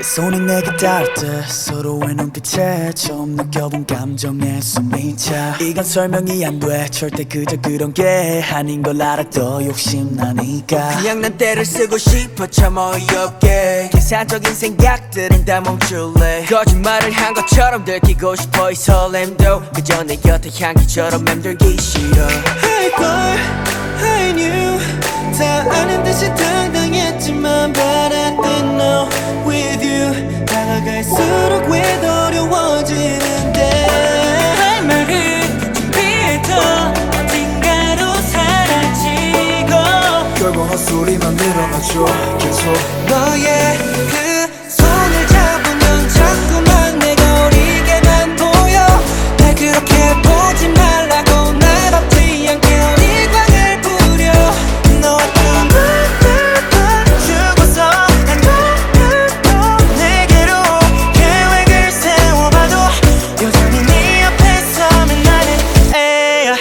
손이 내게 닿을 때 서로의 눈빛에 처음 느껴본 감정의 숨이차. 이건 설명이 안 돼 절대 그저 그런 게 아닌 걸 알아 더 욕심나니까 그냥 난 때를 쓰고 싶어 참 어이없게 계산적인 생각들은 다 멈출래. 거짓말을 한 것처럼 들키고 싶어 이 설렘도 그저 내 곁에 향기처럼 맴돌기 싫어. 알걸 I knew 다 아는 듯이 당당했지만 But I didn't know with you 다가갈수록 왜 더 어려워지는데 할 말을 준비해도 어딘가로 사라지고 결국 헛소리만 늘어나죠 계속 너의 그 손을 잡으면 자꾸만 내가 어리게만 보여 날 그렇게 보지 말라고 날 덮지 않게 어리광을 부려 너와 죽어서 난 너를 내게로 계획을 세워봐도 여전히 네 앞에 서면 나는 에야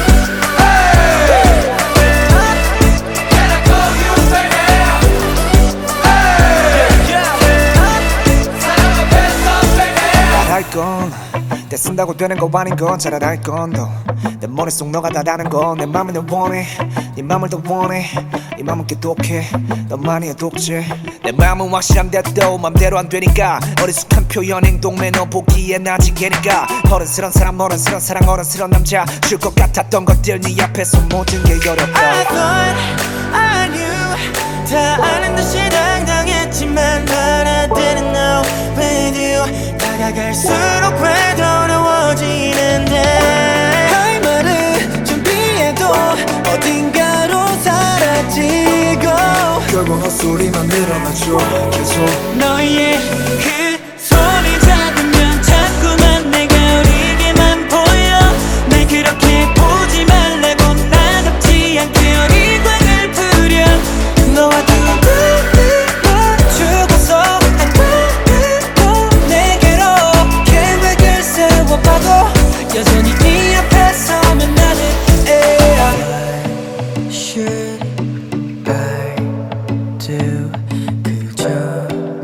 건 때 쓴다고 되는 거 아닌 건 잘 알걸 내 머릿속 너가 다라는 건 내 맘을 더 원해 네 맘을 더 원해 이 맘은 깨독해 너만이야 독재 내 맘은 확실한데도 맘대로 안 되니까 어리숙한 표현 행동 매너 보기엔 아직 애니까 어른스런 사람 어른스런 사랑 어른스런 남자 줄 것 같았던 것들 네 앞에서 모든 게 어렵다 I thought I knew 다 아는 듯이 당당했지만 But I didn't know with you 다가갈수록 왜 더 어려워지는데 할 말을 준비해도 어딘가로 사라지고 결국 헛소리만 늘어나죠 계속 너의 그 손이 잡으면 자꾸만 내가 어리게만 보여 날 그렇게 보지 말라고 나 덮지 않게 어리광을 부려 너와 두고만 죽어서 안 그래도 내게로 계획을 세워봐도 여전히 네 앞에 서면 나는 애야 Should I do 그저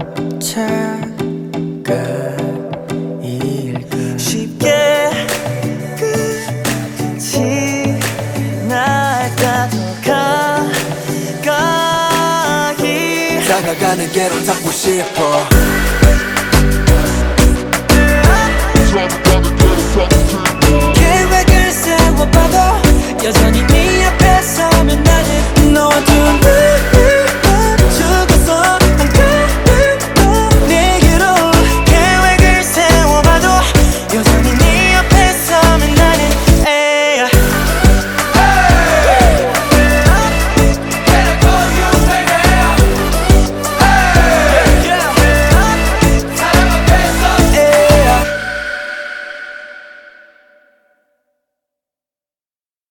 착각일까 쉽게 끝이 날까 더 가까이 다가가는 게로 잡고 싶어 Drop it,